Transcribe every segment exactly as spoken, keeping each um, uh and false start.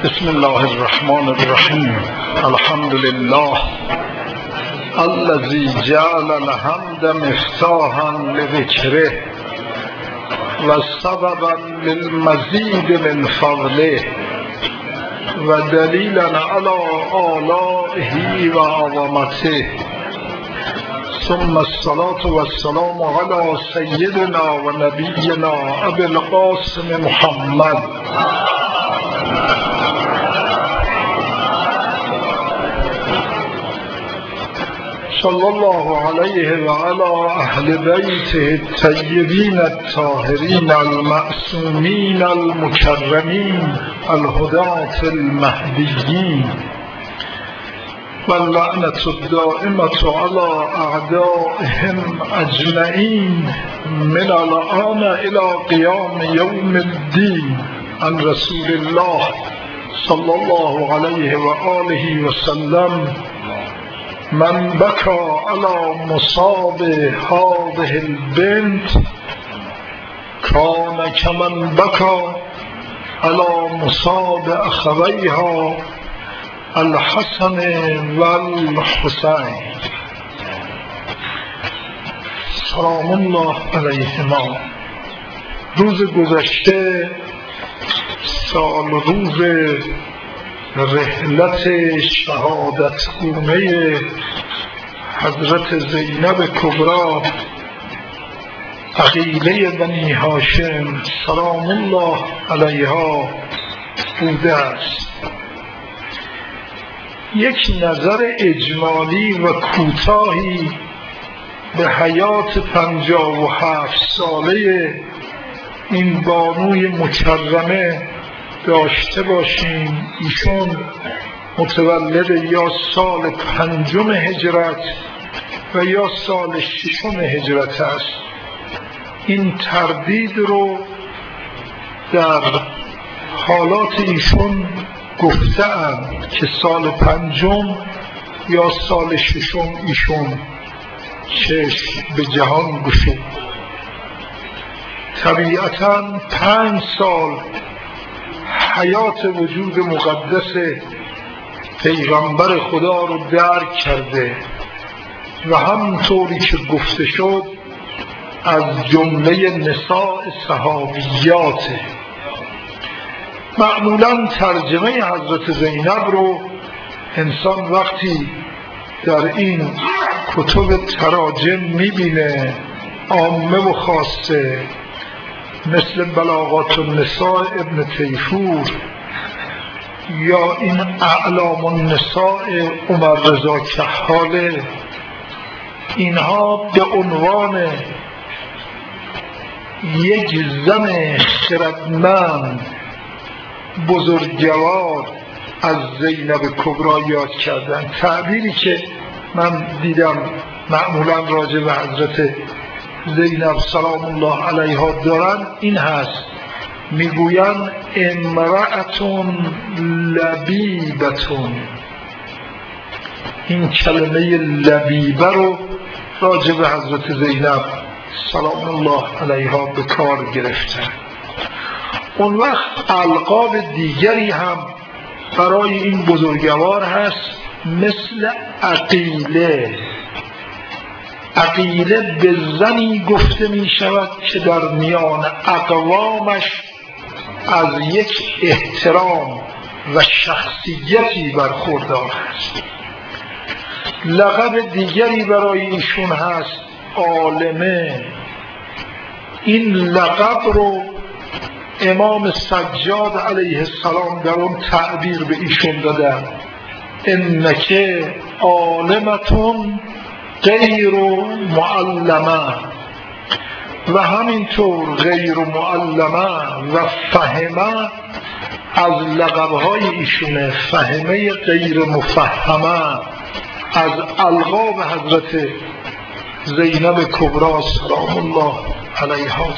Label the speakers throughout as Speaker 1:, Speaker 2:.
Speaker 1: بسم الله الرحمن الرحیم. الحمد لله الذي جعل الحمد مفتاحا لذکره و سببا للمزید من فضله و دلیلا علی آلائه و عظمته. ثم الصلاة والسلام على سيدنا و نبینا ابی القاسم محمد صلی الله علیه و علی اهل بیته الطیبین الطاهرین المعصومین المکرمین الهداة المهدیین واللعنة الدائمة على أعدائهم أجمعين من الآن إلى قيام يوم الدين. عن رسول الله صلى الله عليه وآله وسلم: من بكى على مصاب هذه البنت كان كمن بكى على مصاب أخويها الحسن و الحسین سلام الله علیهما. روز گذشته سال روز رحلت شهادت گونه حضرت زینب کبری عقیله بنی هاشم سلام الله علیها بوده است. یک نظر اجمالی و کوتاهی به حیات پنجاه و هفت ساله این بانوی مکرمه داشته باشیم. ایشون متولد یا سال پنجم هجرت و یا سال ششم هجرت است. این تردید رو در حالات ایشون گفته‌اند که سال پنجم یا سال ششم ایشون چشم به جهان گشود. طبیعتاً پنج سال حیات وجود مقدس پیغمبر خدا رو درک کرده و همطوری که گفته شد از جمله نساء صحابیاته. معمولاً ترجمه حضرت زینب رو انسان وقتی در این کتب تراجم میبینه عامه و خاصه، مثل بلاغات النساء ابن تیفور یا این اعلام النساء عمر رضا کحاله، اینها به عنوان یک زن خردمند بزرگوار از زینب کبری یاد کردن. تعبیری که من دیدم معمولا راجع به حضرت زینب سلام الله علیها دارن این هست، میگوین امرأتون لبیبتون. این کلمه لبیبه رو راجع به حضرت زینب سلام الله علیها به کار گرفتن. اون وقت القاب دیگری هم برای این بزرگوار هست، مثل عقیله. عقیله به زنی گفته می شود که در میان اقوامش از یک احترام و شخصیتی برخوردار است. لقب دیگری برای ایشون هست عالمه. این لقب رو امام سجاد علیه السلام در اون تعبیر به ایشون دادن: انکه عالمتون غیر معلمه. و همینطور غیر معلمه و فهمه از لقبهای ایشونه. فهمه غیر مفهمه از القاب حضرت زینب کبری سلام الله علیها.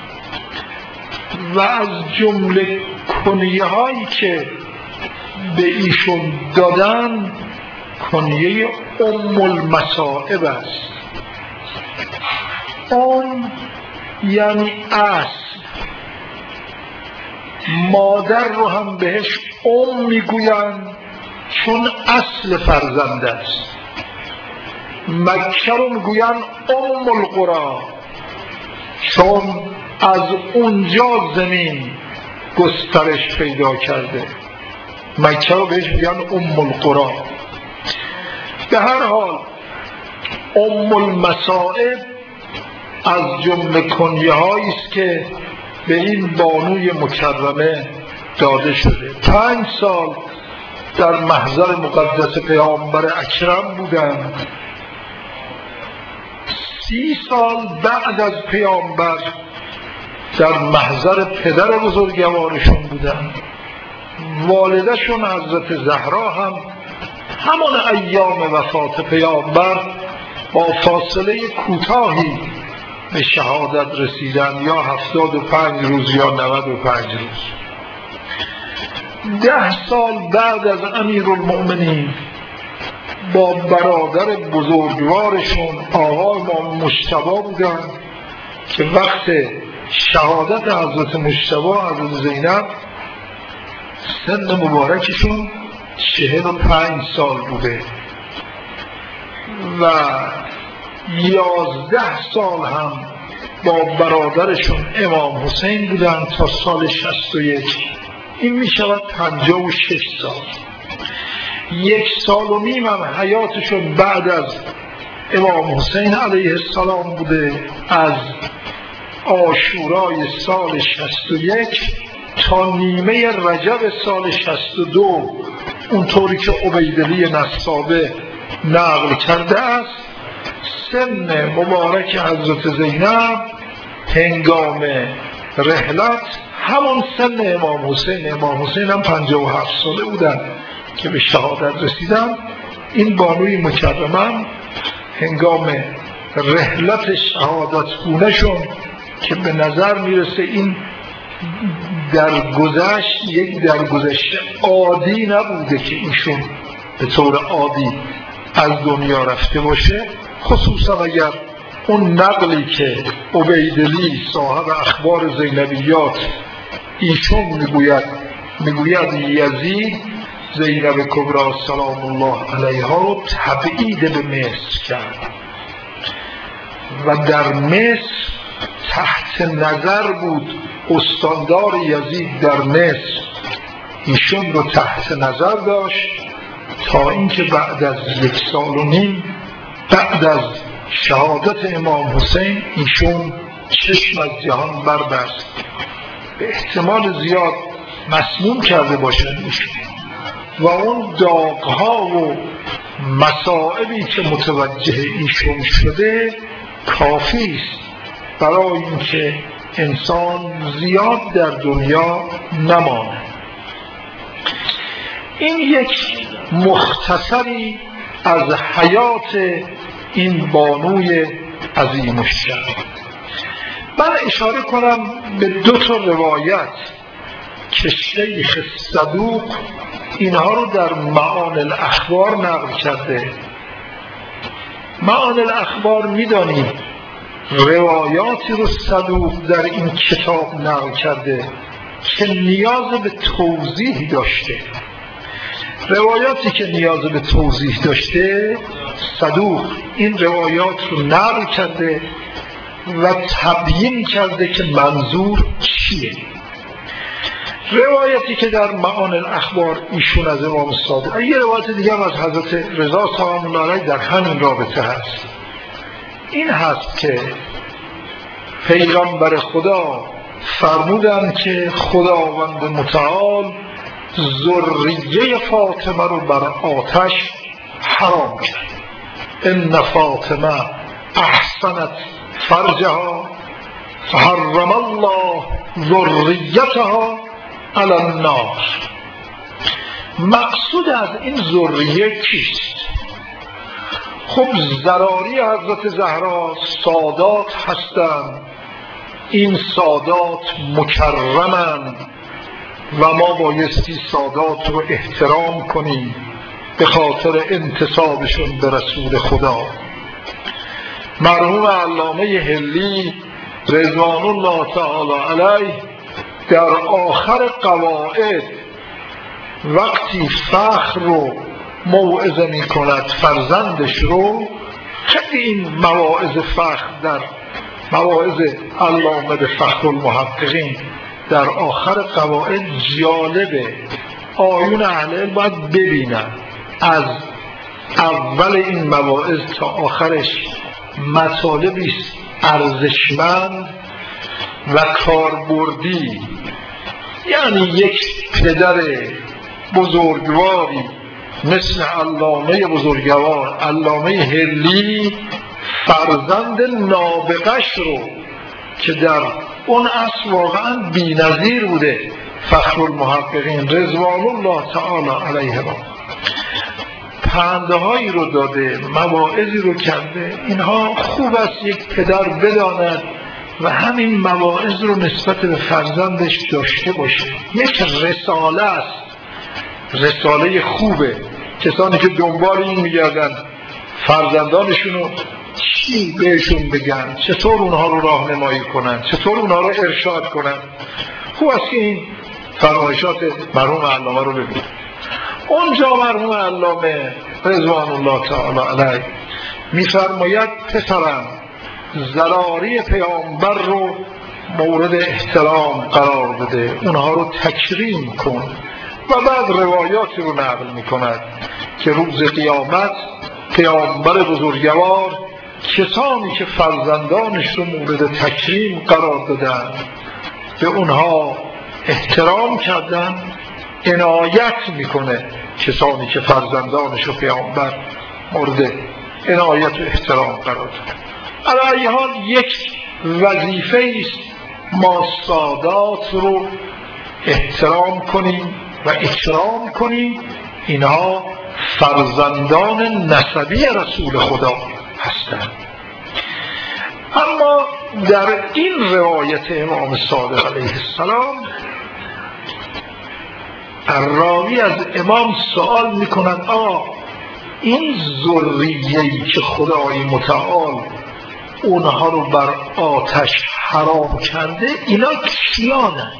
Speaker 1: و از جمله کنیه هایی که به ایشون دادن کنیه ام المصائب است. ام یعنی اصل، مادر رو هم بهش ام میگویند چون اصل فرزند است. مکه رو میگویند ام القرى چون از اونجا زمین گسترش پیدا کرده. مکه رو بهش میگن ام القرى. به هر حال ام المصائب از جمله کنیه هایی است که به این بانوی مکرمه داده شده. پنج سال در محضر مقدس پیامبر اکرم بودند. سی سال بعد از پیامبر در محضر پدر بزرگوارشون بودند. والدشون حضرت زهرا هم همان ایام وفات پیامبر با فاصله کوتاهی به شهادت رسیدن، یا هفتاد و پنج روز یا نود و پنج روز. ده سال بعد از امیرالمؤمنین با برادر بزرگوارشون آقا امام مجتبی بودن که وقت شهادت حضرت مجتبی حضرت زینب سن مبارکشون چهل و پنج سال بوده و یازده سال هم با برادرشون امام حسین بودن تا سال شصت و یک. این می شود پنجاه و شش سال. یک سال و نیم هم حیاتشون بعد از امام حسین علیه السلام بوده، از عاشورای سال شصت و یک تا نیمه رجب سال شصت و دو، اونطوری که عبیدلی نسابه نقل کرده است. سن مبارک حضرت زینب هنگام رحلت همون سن امام حسین. امام حسین هم پنجاه و هفت ساله بودن که به شهادت رسیدن. این بانوی مکرمم هنگام رحلت شهادت گونه‌شون که به نظر میرسه این درگذشت یک درگذشت عادی نبوده که ایشون به طور عادی از دنیا رفته باشه، خصوصا اگر اون نقلی که عبیدلی صاحب اخبار زینبیات ایشون میگوید میگوید یزید زینب کبری سلام الله علیها رو تبعید به مصر کرد و در مصر تحت نظر بود. استاندار یزید در مصر ایشون رو تحت نظر داشت تا اینکه بعد از یک سال و نیم بعد از شهادت امام حسین ایشون چشم از جهان بربست. به احتمال زیاد مسموم کرده باشند ایشون و اون داغ‌ها و مصائبی که متوجه ایشون شده کافی است برای اینکه انسان زیاد در دنیا نماند. این یک مختصری از حیات این بانوی عظیم الشأن. من اشاره کنم به دو تا روایت که شیخ صدوق اینها رو در معانی الاخبار نقل کرده. معانی الاخبار میدانید روایاتی رو صدوق در این کتاب نقل کرده که نیاز به توضیح داشته. روایاتی که نیاز به توضیح داشته صدوق این روایات رو نقل کرده و تبیین کرده که منظور چیه. روایتی که در معانی الاخبار ایشون از امام صادق، یه روایت دیگه هم از حضرت رضا سلام الله علیه در همین رابطه هست. این هست که پیغمبر خدا فرمودن که خداوند متعال ذریه فاطمه رو بر آتش حرام کرد. ان فاطمه احسنت فرجها فحرم الله ذریتها علی النار. مقصود از این ذریه کیست؟ خب ضراری حضرت زهرا سادات هستند. این سادات مکرمند و ما بایستی سادات رو احترام کنیم به خاطر انتسابشون به رسول خدا. مرحوم علامه حلی رضوان الله تعالی علیه در آخر قواعد وقتی فخر رو موعظه می کند فرزندش رو، خیلی این مواعظ فخر در مواعظ علامه فخرالمحققین در آخر قواعد جالبه. آیون اهل علم باید ببینن از اول این مواعظ تا آخرش مطالبی ارزشمند و کاربردی. یعنی یک پدر بزرگواری مثل علامه بزرگوار علامه هلی فرزند نابغش رو که در اون اصل واقعا بی نظیر بوده، فخرالمحققین رضوان الله تعالی علیهما پنده هایی رو داده، مواعظی رو کرده. اینها خوب است یک پدر بداند و همین مواعظ رو نسبت به فرزندش داشته باشه. یک رساله است، رساله خوبه. کسانی که دنبال این میگردن فرزندانشونو چی بهشون بگن، چطور اونها رو راهنمایی کنن، چطور اونها رو ارشاد کنن، خوب است که این فرمایشات مرحوم علامه رو ببینید. اونجا مرحوم علامه رضوان الله تعالی علیه میفرماید پسرم ضراری پیامبر رو مورد احترام قرار بده، اونها رو تکریم کن. و بعد روایاتی رو نقل میکند که روز قیامت پیامبر بزرگوار کسانی که فرزندانش رو مورد تکریم قرار دادن به اونها احترام کردن، عنایت میکنه کسانی که فرزندانش رو پیامبر مورد عنایت و احترام قرار دادن. علی ای حال یک وظیفه است ما سادات رو احترام کنیم و اکرام کنیم. اینها فرزندان نسبی رسول خدا هستند. اما در این روایت امام صادق علیه السلام راوی از امام سوال میکند آه این ذریه‌ای که خدای متعال اونها رو بر آتش حرام کرده اینا کیانن؟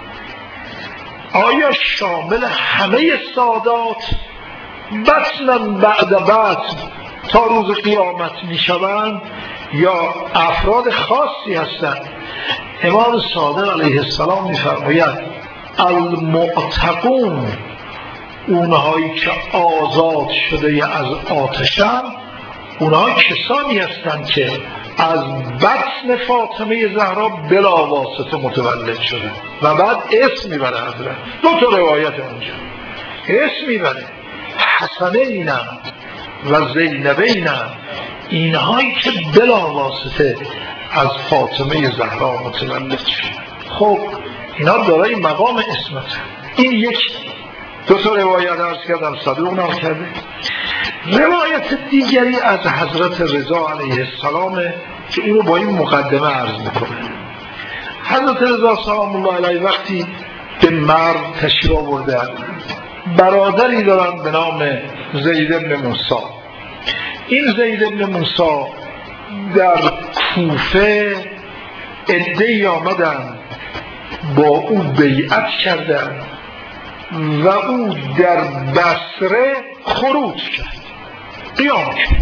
Speaker 1: آیا شامل همه سادات بطنا بعد بطن تا روز قیامت میشوند یا افراد خاصی هستند؟ امام صادق علیه السلام میفرماید المعتقون، اونهایی که آزاد شده از آتشن، اونها کسانی هستند که از بطن فاطمه زهرا بلا واسطه متولد شده. و بعد اسم میبره حضرت، دو تا روایت اونجا اسم میبره، حسنینم و زینبینم، اینهایی که بلا واسطه از فاطمه زهرا متولد شده. خب اینا دارای مقام اسمت. این یک دو تا روایت عرض کردم، صدوق نقل کرده. روایت دیگری از حضرت رضا علیه السلام که اینو با این مقدمه عرض میکنه. حضرت رضا سلام الله علیه وقتی به مرو تشریف آوردن، برادری دارن به نام زید بن موسی. این زید بن موسی در کوفه عده‌ای آمدن با او بیعت کردن و او در بصره خروج کرد، قیام کرد.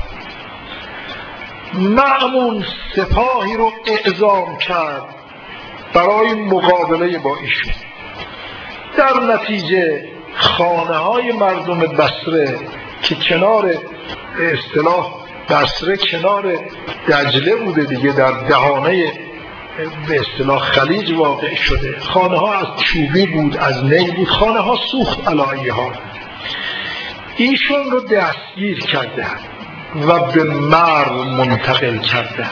Speaker 1: مأمون سپاهی رو اعزام کرد برای مقابله با ایشون. در نتیجه خانه های مردم بصره که کنار اصطلاح بصره کنار دجله بوده دیگه، در دهانه به اصطلاح خلیج واقع شده، خانه ها از چوبی بود، از نی بود، خانه ها سوخت علایه ها. ایشون رو دستگیر کردن و به مرو منتقل کردن.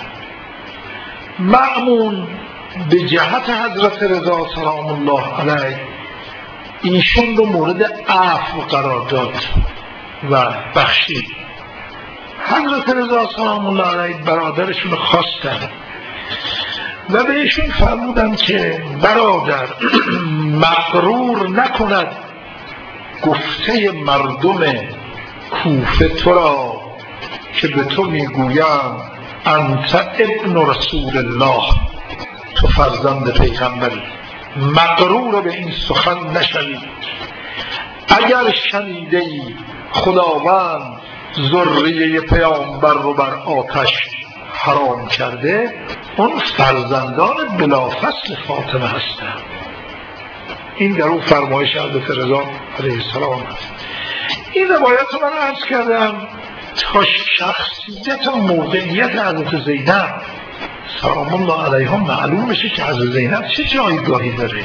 Speaker 1: مأمون به جهت حضرت رضا سلام الله علیه ایشون رو مورد عفو قرار داد و بخشید. حضرت رضا سلام الله علیه برادرشون رو خواستن و بهشون فرمودن که برادر مغرور نکند گفته مردم کوفه تو را که به تو میگویم انت ابن رسول الله، تو فرزند پیغمبری. مغرور به این سخن نشوید. اگر شنیده ای خداوند ذریه پیامبر رو بر آتش حرام کرده، اون فرزندان بلافصل فاطمه هستند. این در اون فرمایش حضرت رضا علیه السلام هست. این روایت رو من عرض کردم تا شخصیت و موقعیت حضرت زینب سلام الله علیها معلوم بشه که حضرت زینب چه جایگاهی داره.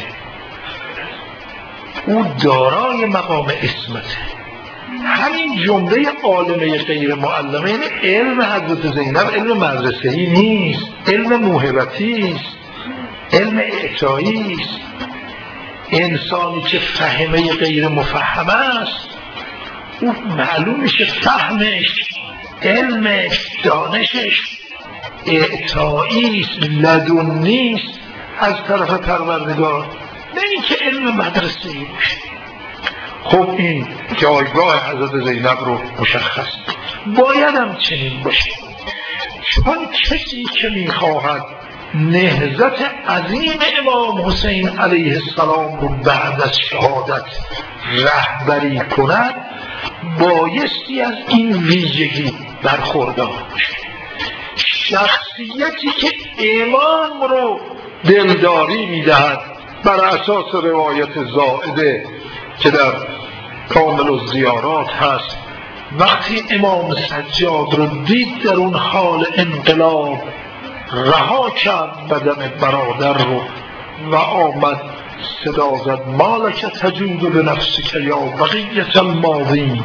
Speaker 1: او دارای مقام عصمته. همین جمله عالمه غیر معلمه، یعنی علم حضرت زینب علم مدرسه‌ای نیست، علم موهبتی است، علم اعطایی است. انسانی که فهمه غیر مفهمه است، او معلوم میشه فهمش، علمش، دانشش اعطایی است، لدنی است از طرف پروردگار، نه اینکه علم مدرسه‌ای باشه. خب این جایگاه حضرت زینب رو مشخص باید هم چنین باشه، چون کسی که میخواهد نهضت عظیم امام حسین علیه السلام رو بعد از شهادت رهبری کند، بایستی از این ویژگی برخوردار باشه. شخصیتی که امام رو دلداری میدهد بر اساس روایت زائده که در کامل الزیارات هست، وقتی امام سجاد رو دید در اون حال انقلاب، رها کرد بدن برادر رو و آمد صدا زد مالک تجود به نفسک یا بقیت الماضی.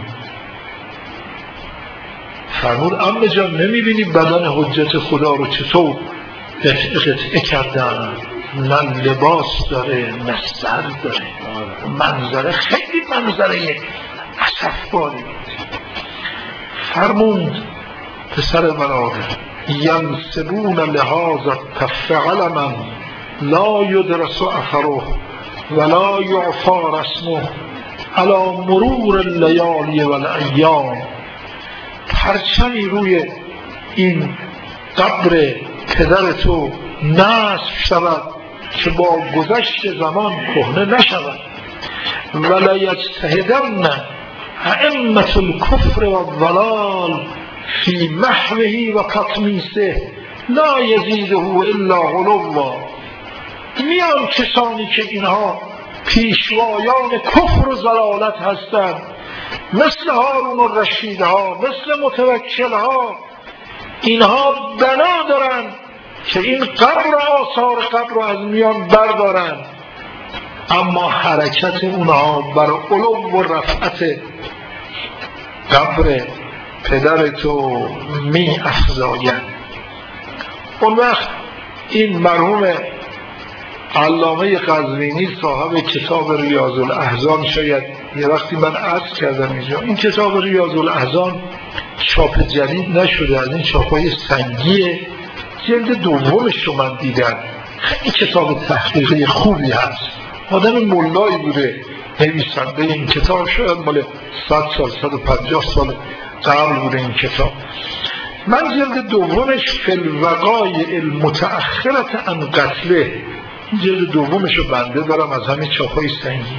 Speaker 1: فرمود عمه جان نمیبینی بدن حجت خدا رو چطور قطعه قطعه کردن؟ نه لباس داره نه سر داره. منظره خیلی منظره اسفباری بود. فرمود پسر برادر ینسبون لهذا التفعل من لا یدرس اثره ولا یعفى رسمه علی مرور اللیالی والایام. پرچمی روی این قبر پدر تو نصب شود که با گذشت زمان کهنه نشود. ولا یجتهدن ائمة الكفر والضلال فی محوه و تطمیسه لا یزیده الا غلوا. میان کسانی که اینها پیشوایان کفر و ضلالت هستند، مثل هارون الرشید ها، مثل متوکل ها، اینها بنا دارن که این قبر آثار قبر رو از میان بردارن، اما حرکت اونها بر علو و رفعت قبر پدر تو می افزاید. اون وقت این مرحوم علامه قزوینی صاحب کتاب ریاض الاحزان، شاید یه وقتی من عرض کردم اینجا، این کتاب ریاض الاحزان چاپ جدید نشده، از این چاپای سنگیه، جلد دومش رو من دیدم. خیلی کتاب تحقیقی خوبی هست، آدم ملایی بوده نویسنده این کتاب، شاید مال صد سال صد و پنجاه سال قبل بوده این کتاب. من جلد دومش فی الوقایع المتأخرة عن قتله، جلد دومش رو بنده دارم از همین چاپای سنگی.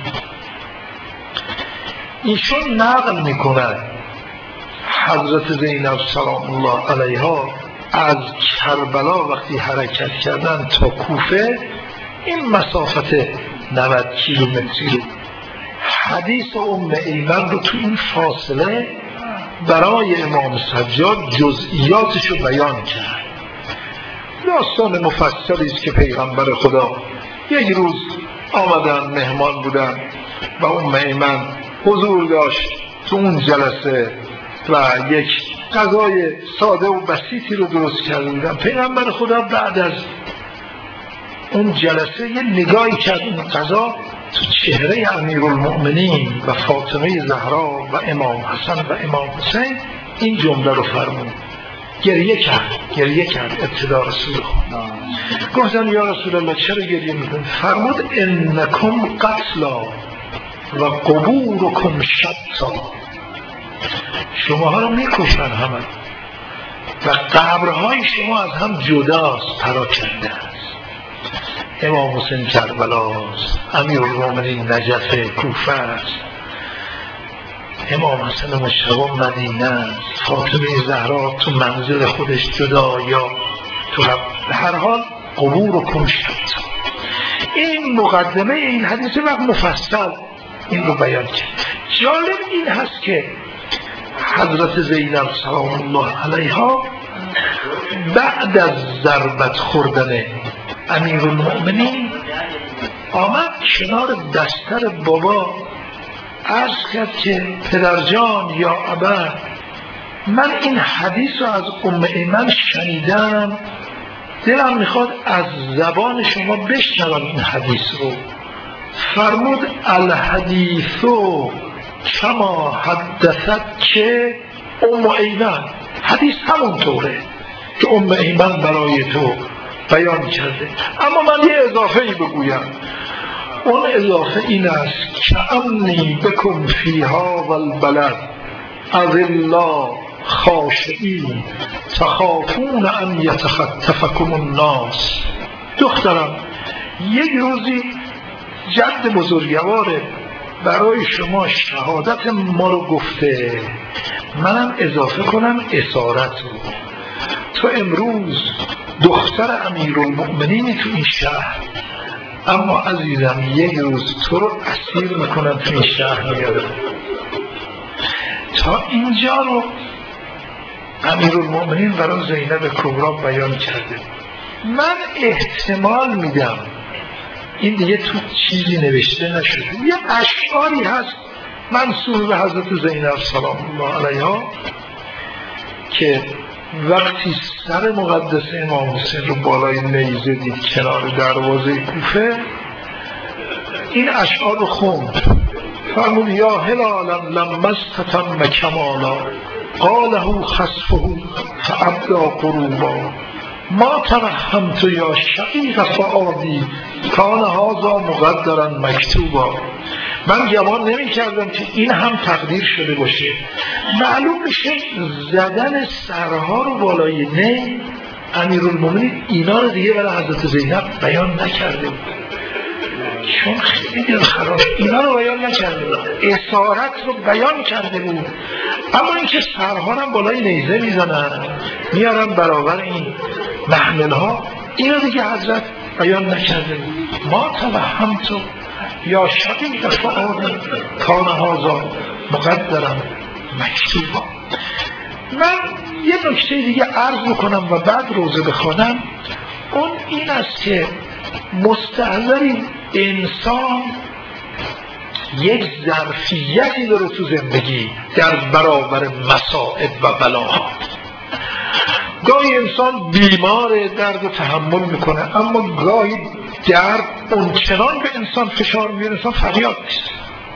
Speaker 1: ایشون نقل میکنن حضرت زینب سلام الله علیها از کربلا وقتی حرکت کردن تا کوفه، این مسافت نود کیلومتری رو، حدیث ام ایمن رو تو این فاصله برای امام سجاد جزئیاتش رو بیان کرد. داستان مفصلی است که پیغمبر خدا یک روز آمدن، مهمان بودن و ام ایمن حضور داشت تو اون جلسه و یک غذای ساده و بسیطی رو درست کرده بودن. پیغمبر خدا بعد از اون جلسه یه نگاهی کرد اون غذا تو چهره امیرالمؤمنین و فاطمه زهرا و امام حسن و امام حسین، این جمله رو فرمود. گریه کرد گریه کرد ابتدا رسول خدا. گفتن یا رسول الله چرا گریه میکنید؟ فرمود انکم قتلا و قبورکم شتا. شماها رو میکشن همه و قبرهای شما از هم جداست، پراکنده است. امام حسین کربلاست، امیرالمومنین نجف کوفه است، امام حسن مجتبی مدینه است، فاطمه زهرا تو منزل خودش جدا یا تو به هر حال قبور و کنشت. این مقدمه این حدیث وقت مفصل این رو بیان کرد. جالب این هست که حضرت زینب سلام الله علیها بعد از ضربت خوردن امیرالمؤمنین آمد کنار بستر بابا عرض کرد که پدرجان یا ابا، من این حدیث رو از ام ایمن شنیدم، دلم میخواد از زبان شما بشنوم این حدیث رو. فرمود الحدیثو کما حدثت که ام ایمن، حدیث همون طوره که ام ایمن برای تو بیان کرده، اما من یه اضافه ای بگویم. اون اضافه این است که انی بکن فیها و البلد اذلا خاشعین تخافون ان یتخطفکم الناس. دخترم یک روزی جد بزرگواره برای شما شهادت ما رو گفته، منم اضافه کنم اسارت رو. تو امروز دختر امیرالمؤمنینی تو این شهر، اما عزیزم یک روز تو رو اسیر میکنم تو این شهر میارم. تا اینجا رو امیرالمؤمنین برای زینب کبرا بیان کرده. من احتمال میدم این دیگه تو چیزی نوشته نشده، یه اشعاری هست منسوب به حضرت زینب سلام الله علیها که وقتی سر مقدس امام حسین رو بالای نیزه دید کنار دروازه کوفه، این اشعار رو خوند. فرمود یا هلالا لما استتم کمالا قاله خسفه فابدا قروبا ما توهمت یا شقیق فؤادی کان هذا مقدرا مکتوبا. من گمان نمی کردم که این هم تقدیر شده باشه. معلوم میشه زدن سرها رو بالای نی امیرالمومنین اینا رو دیگه برای حضرت زینب بیان نکرده بود، چون خیلی دلخراش اینا رو بیان نکرده بود، اسارت رو بیان کرده بود. اما اینکه سرها رو بالای نیزه میزنن میارن برابر این محمل ها، اینا دیگه حضرت بیان نکرده بود. ما توهمت یا شقیق فؤادی کان هذا مقدرا مکتوبا. من یه نکته دیگه عرض بکنم و بعد روزه بخونم. اون این است که مستحضری انسان یک ظرفیتی داره تو زندگی در برابر مصائب و بلاها. گاهی انسان بیمار درد و تحمل میکنه، اما گاهی درد اون چنان به انسان فشار میاره انسان فریاد نیست.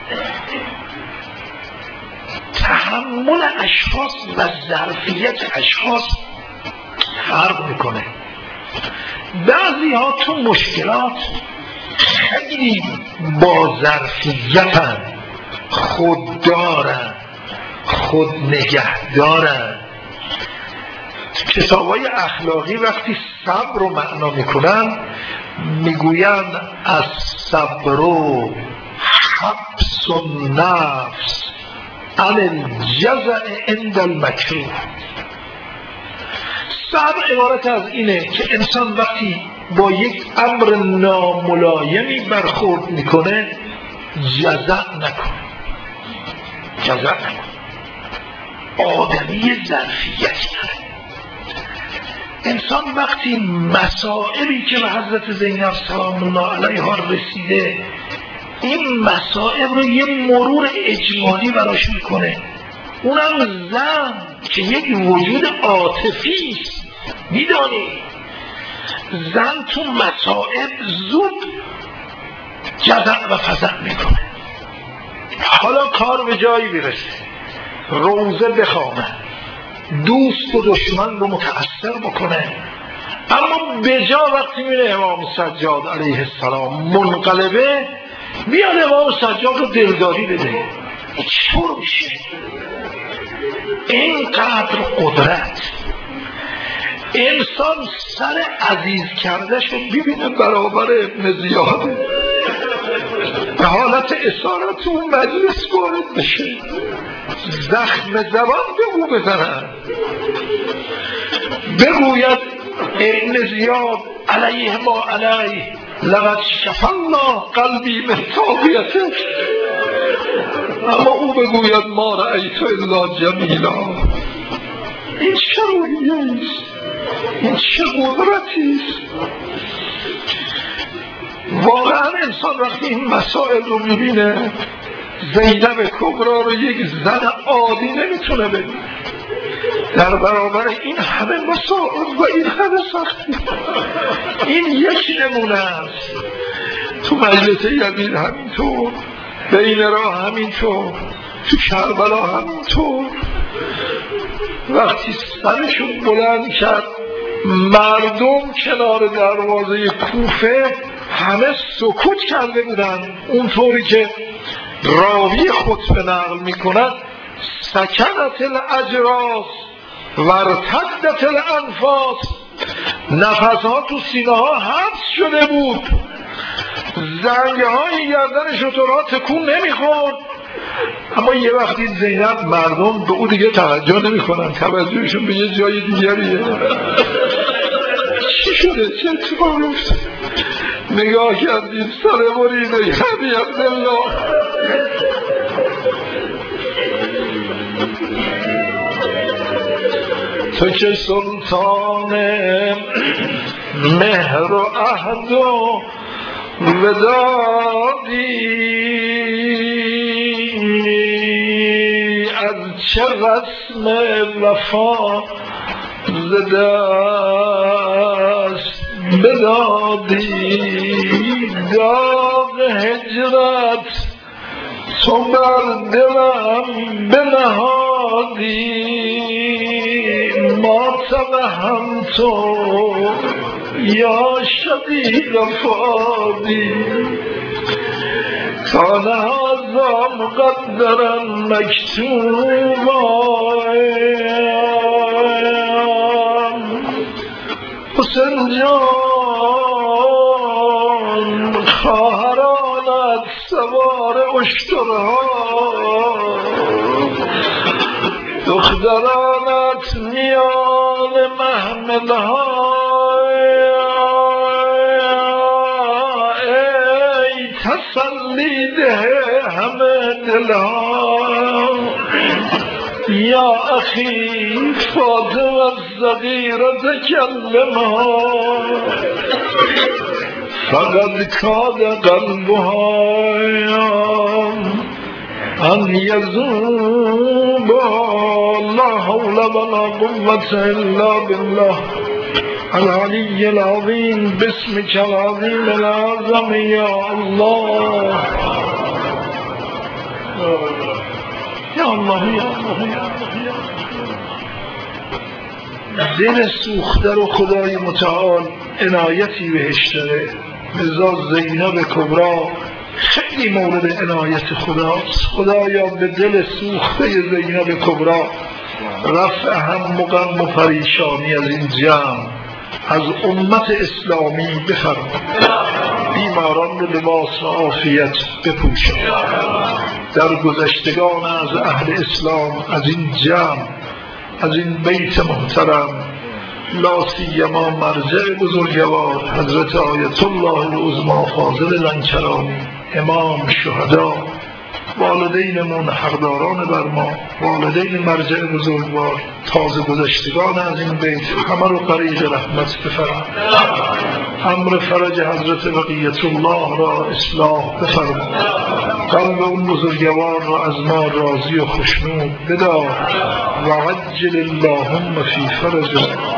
Speaker 1: تحمل اشخاص و ظرفیت اشخاص فرق میکنه. بعضی ها تو مشکلات خیلی با ظرفیتن، خوددارن، خود نگهدارن. کتابای اخلاقی وقتی صبر رو معنا میکنن میگوین از صبر و حبس النفس عن الجزع عند المکروه. صبر عبارت از اینه که انسان وقتی با یک امر ناملایمی برخورد میکنه جزع نکنه، جزع نکنه. آدمی ظرفیتی داره. انسان وقتی مصائبی که به حضرت زینب سلام الله علیها رسیده این مصائب رو یه مرور اجمالی براش میکنه، اونم زن که یک وجود عاطفی است. میدانی زن تو مصائب زود جزع و فزع میکنه. حالا کار به جایی برسه، روزه بخوانه، دوست و دشمن رو متأثر بکنه، اما به جا وقتی میره امام سجاد علیه السلام منقلبه، بیاد امام سجاد رو دلداری بده. چطور میشه؟ اینقدر قدرت. انسان سر عزیز کرده شو ببینه برابر ابن زیاده به حالت اسارت تو مجلس وارد بشه، زخم زبان به او بزنن، بگوید ابن زیاد علیه ما علیه لقد شفا الله قلبی به تابیتک، اما او بگوید ما رأیت الا جمیلا. این چه روحیه ایست، این چه قدرتی است. واقعا انسان وقتی این مسائل رو میبینه، زینب کبرا رو یک زن عادی نمیتونه ببینه در برابر این همه مسائل و این همه سختی. این یک نمونه است. تو مجلس یزید همینطور، بین راه همینطور، تو کربلا همینطور. وقتی سرشون بلند کرد مردم کنار دروازه کوفه همه سکوت کرده بودن، اونطوری که راوی خطبه نقل میکند سکنت الاجراس وارتدت الانفاس، نفسها تو سینه ها حبس شده بود، زنگه های گردن شترها تکون نمیخورد. اما یه وقتی زینب مردم به او دیگه توجه نمیکنن، توجهشون به یه جای دیگریه. چی شده؟ چه اتفاقی افتاد؟ نگاه کردیم سر بریده یعنی عبدالله. تو که سلطان مهر و عهد و ودادی، از چه رسم وفا ز دست بدادی، داغ هجرت تو بر دلم بنهادی، ما هم تو یا شدید فادی، کان هذا مقدرا مکتوبا، حسین جان خواهرانت سوار اشترها، دخترانت میان محملها، ای تسلی ده همه دلها، یا اخی فاطمه الصغیره تکلمها، فقد کاد قلبها ان یذوب، لا حول ولا قوة الا بالله العلی العظیم، باسمک العظیم العظم یا الله یا الله یا الله. دل سوخته رو خدای متعال عنایتی بهش داره، لذا زینب کبرا خیلی مورد عنایت خداست. خدایا به دل سوخته زینب کبرا رفع هم و غم و پریشانی از این جمع از امت اسلامی بفرما، بیماران رو لباس و عافیت بپوشان، در گذشتگان از اهل اسلام از این جمع از این بیت محترم لا سیما مرجع بزرگوار حضرت آیت الله العظمی فاضل لنکرانی امام شهدا، والدینمون حقداران بر ما، والدین مرجع بزرگوار، تازه گذشتگان از این بیت همه رو طریق رحمت بفرما، امر فرج حضرت بقیت الله را اصلاح بفرما، قلب اون بزرگوار را از ما راضی و خوشنود بدار، و عجل اللهم فی فرج